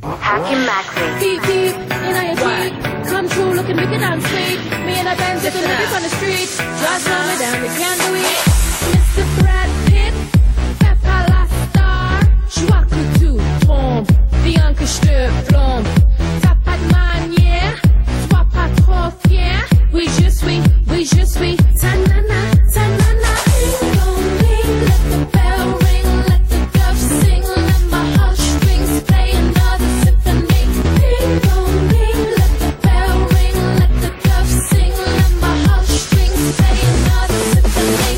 Hakim Maxi. Deep, deep, in your Jeep. Come true, looking wicked and sweet. Me and a Benz looking at it on the street. Just slow me down, they can't do it. Mr. Brad Pitt, Peppa la Star. Joie que tout tombe, bien que je te plombe. T'as pas de manière, sois pas trop fier. Oui, je suis, ta-nana, ta-nana. Ding dong ding, let the bell ring, let the dove sing, let my heartstrings play another symphony. Ding dong ding, let the bell ring, let the dove sing, let my heartstrings play another symphony.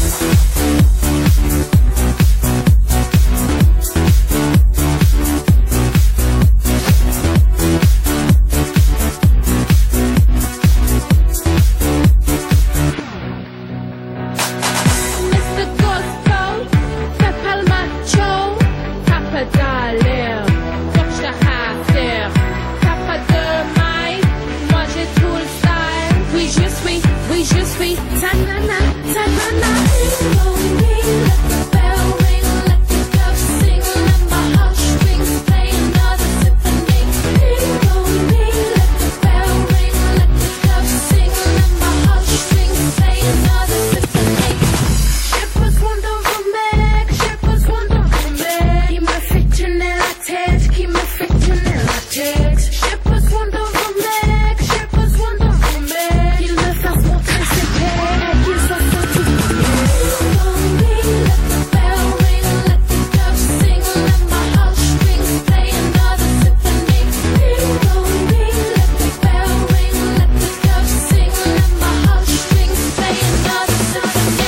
Mr. Gusto, Peppa le macho, Papa d'aller, faut que je te rassure. Papa de maille, moi j'ai tout le style. Oui, je suis, ta-nana, ta-nana. Ding dong ding, let the bell ring, let the dove sing, let my heartstrings play another symphony. Ding dong ding, let the bell ring, let the dove sing, let my heartstrings play another symphony. Shippers wonder woman, shippers wonder woman. Qui me fait tourner la tête, qui me fait tourner la tête. Shippers wonder woman, shippers wonder woman. Qu'il me fasse montrer ses peines, qu'il soit sorti du ciel. Ding dong ding, let the bell ring, let the dove sing, let my heartstrings play another symphony. Ding dong ding, let the bell ring, let the dove sing, let my heartstrings play another symphony.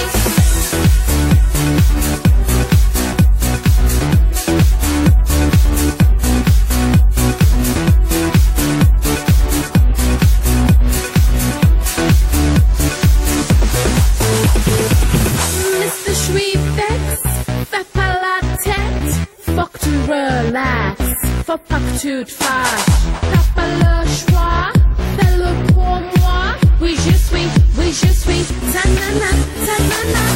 Mr. Schweebex, fais pas la tête, faut que tu relax, faut pas que tu te fâches. T'as pas le choix, fais-le pour moi. Oui, je suis, ta-nana, ta-nana.